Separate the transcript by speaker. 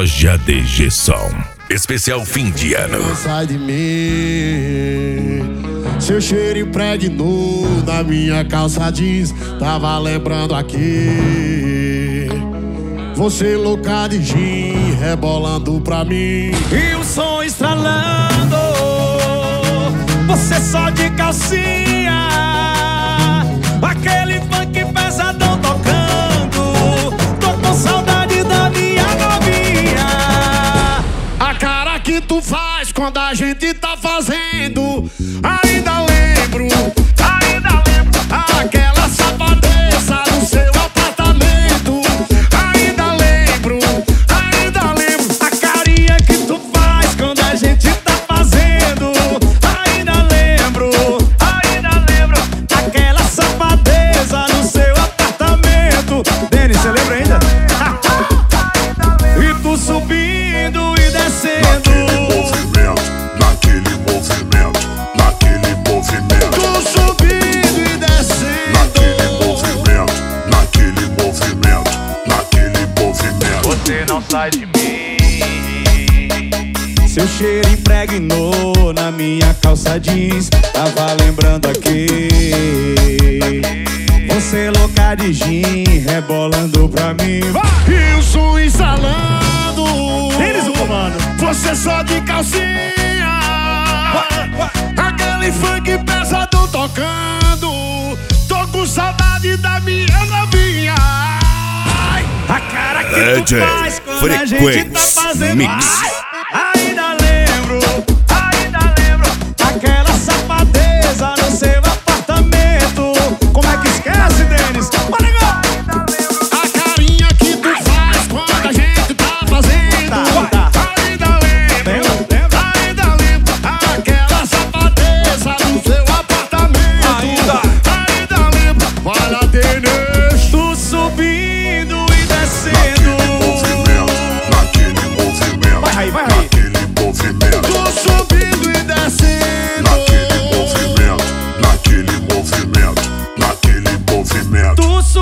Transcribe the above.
Speaker 1: Loja DG Som. Especial fim de ano.
Speaker 2: Sai de mim. Seu cheiro impregnou na minha calça jeans. Tava lembrando aqui. Você louca de gin, rebolando pra mim.
Speaker 3: E o som estralando. Você só de calcinha. Aquele funk pesadão tocando. Tô com saudade da minha novinha.
Speaker 2: A cara que tu faz quando a gente tá fazendo. Ainda lembro. Aquela safadeza no seu apartamento. Ainda lembro.
Speaker 3: A carinha que tu faz quando a gente tá fazendo. Ainda lembro. Aquela safadeza no seu apartamento. Denis, você lembra ainda? E tu subindo e descendo.
Speaker 4: Naquele movimento.
Speaker 2: Tu subindo e descendo.
Speaker 4: Naquele movimento.
Speaker 3: Você não sai de mim. Seu cheiro impregnou na minha calça jeans. Tava lembrando aqui. Você louca de gin, rebolando pra mim.
Speaker 2: E o som instalando.
Speaker 3: Denis, o comando.
Speaker 2: Você só de calcinha. Aquele funk pesadão tocando. Tô com saudade da minha novinha.
Speaker 3: A cara que tu
Speaker 1: DJ
Speaker 3: faz quando a gente tá
Speaker 1: Frequency
Speaker 3: fazendo.
Speaker 1: Mix.